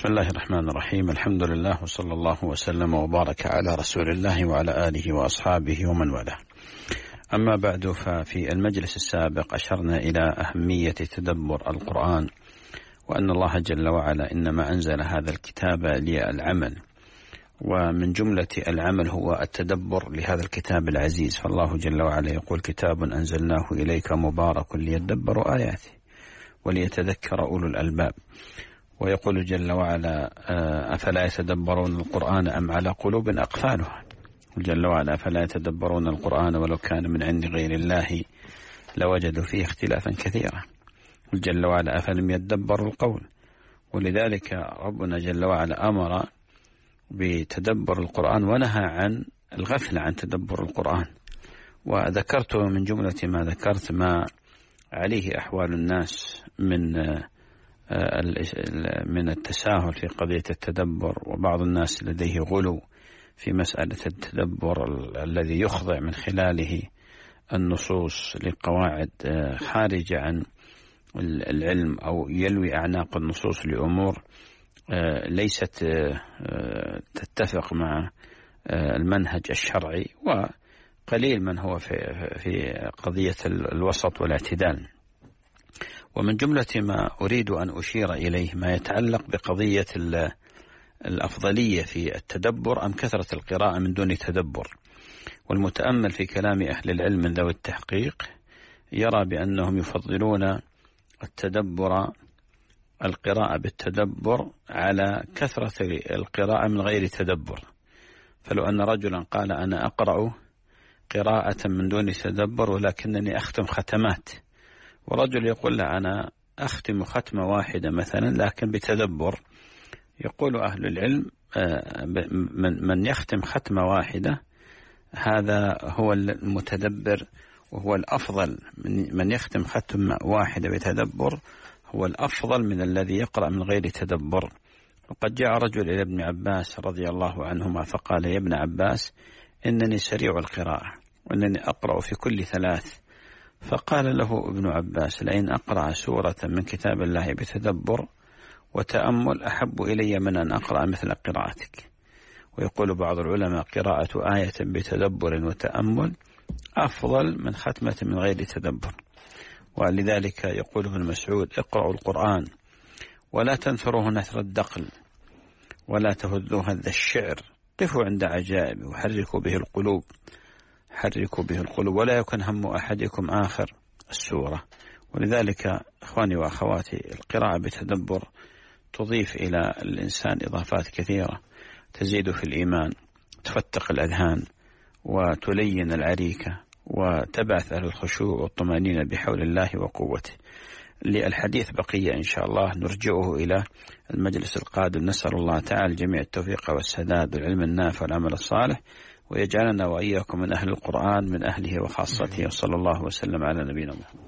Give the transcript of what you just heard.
بسم الله الرحمن الرحيم. الحمد لله وصلى الله وسلم وبارك على رسول الله وعلى آله وأصحابه ومن والاه. أما بعد، ففي المجلس السابق أشرنا إلى أهمية تدبر القرآن، وأن الله جل وعلا إنما أنزل هذا الكتاب للعمل، ومن جملة العمل هو التدبر لهذا الكتاب العزيز. فالله جل وعلا يقول: كتاب أنزلناه إليك مبارك ليدبروا آياته وليتذكر أولو الألباب. ويقول جل وعلا: أفلا يتدبرون القرآن أم على قلوب أقفالها. جل وعلا: أفلا يتدبرون القرآن ولو كان من عند غير الله لوجدوا فيه اختلافا كثيرا. جل وعلا: أفلم يدبروا القول. ولذلك ربنا جل وعلا أمر بتدبر القرآن ونهى عن الغفلة عن تدبر القرآن. وذكرت من جملة ما ذكرت ما عليه أحوال الناس من التساهل في قضية التدبر، وبعض الناس لديه غلو في مسألة التدبر الذي يخضع من خلاله النصوص لقواعد خارجة عن العلم، أو يلوي أعناق النصوص لأمور ليست تتفق مع المنهج الشرعي، وقليل من هو في قضية الوسط والاعتدال. ومن جملة ما أريد أن أشير إليه ما يتعلق بقضية الأفضلية في التدبر أم كثرة القراءة من دون تدبر. والمتأمل في كلام أهل العلم من ذوي التحقيق يرى بأنهم يفضلون القراءة بالتدبر على كثرة القراءة من غير تدبر. فلو أن رجلا قال: أنا أقرأ قراءة من دون تدبر ولكنني أختم ختمات، ورجل يقول: لا، أنا أختم ختمة واحدة مثلا لكن بتدبر، يقول أهل العلم: من يختم ختمة واحدة هذا هو المتدبر، وهو الأفضل. من يختم ختمة واحدة بتدبر هو الأفضل من الذي يقرأ من غير تدبر. وقد جاء رجل إلى ابن عباس رضي الله عنهما فقال: يا ابن عباس، إنني سريع القراءة وإنني أقرأ في كل 3. فقال له ابن عباس: لئن أقرأ سورة من كتاب الله بتدبر وتأمل أحب إلي من أن أقرأ مثل قراءتك. ويقول بعض العلماء: قراءة آية بتدبر وتأمل أفضل من ختمة من غير تدبر. ولذلك يقول ابن مسعود: اقرأوا القرآن ولا تنثروه نثر الدقل ولا تهذوه هذ الشعر، قفوا عند عجائب وحركوا به القلوب، ولا يكن هم أحدكم آخر السورة. ولذلك إخواني وأخواتي، القراءة بتدبر تضيف إلى الإنسان إضافات كثيرة، تزيد في الإيمان، تفتق الأذهان وتلين العريكة، وتبعث أهل الخشوع والطمأنينة بحول الله وقوته. للحديث بقية إن شاء الله، نرجعه إلى المجلس القادم. نسأل الله تعالى جميع التوفيق والسداد والعلم النافع والعمل الصالح، ويجعلنا وإياكم من أهل القرآن من أهله وخاصته، وصلى الله وسلم على نبينا محمد.